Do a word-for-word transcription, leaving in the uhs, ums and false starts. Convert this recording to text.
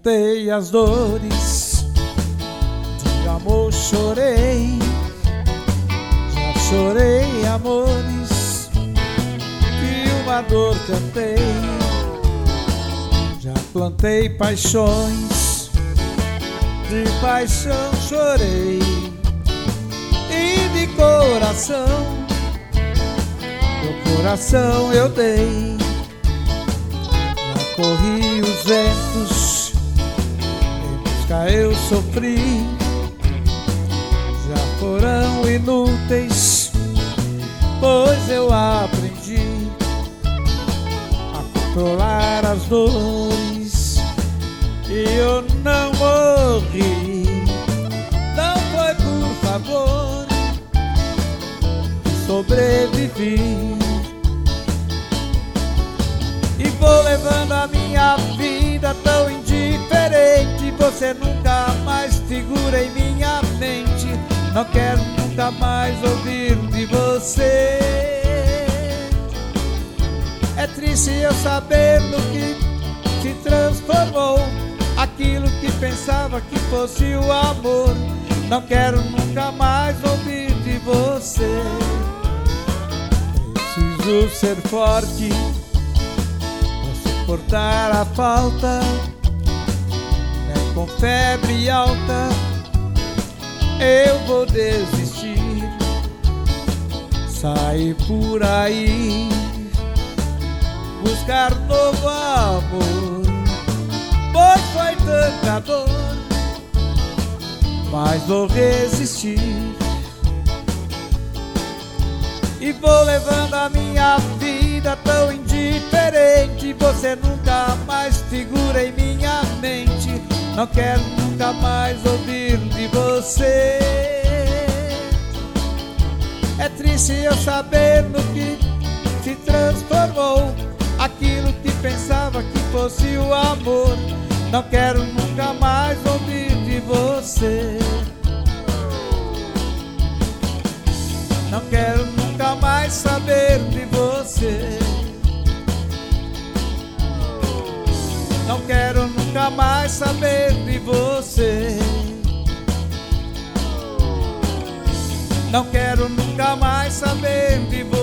plantei as dores de amor, chorei, já chorei amores que uma dor cantei, já plantei paixões, de paixão chorei e de coração, meu coração eu dei. Corri os ventos, em busca eu sofri, já foram inúteis, pois eu aprendi a controlar as dores e eu não morri. Não foi por favor que sobrevivi. E vou levando a minha vida tão indiferente, você nunca mais figura em minha mente. Não quero nunca mais ouvir de você. É triste eu saber no que se transformou aquilo que pensava que fosse o amor. Não quero nunca mais ouvir de você. Preciso ser forte, suportar a falta, é com febre alta, eu vou desistir. Sair por aí, buscar novo amor, pois foi tanta dor, mas vou resistir. E vou levando a minha vida tão indiferente, você nunca mais figura em minha mente. Não quero nunca mais ouvir de você. É triste eu saber no que se transformou aquilo que pensava que fosse o amor. Não quero nunca mais ouvir de você. Não quero nunca mais saber de você. Não quero nunca mais saber de você. Não quero nunca mais saber de você.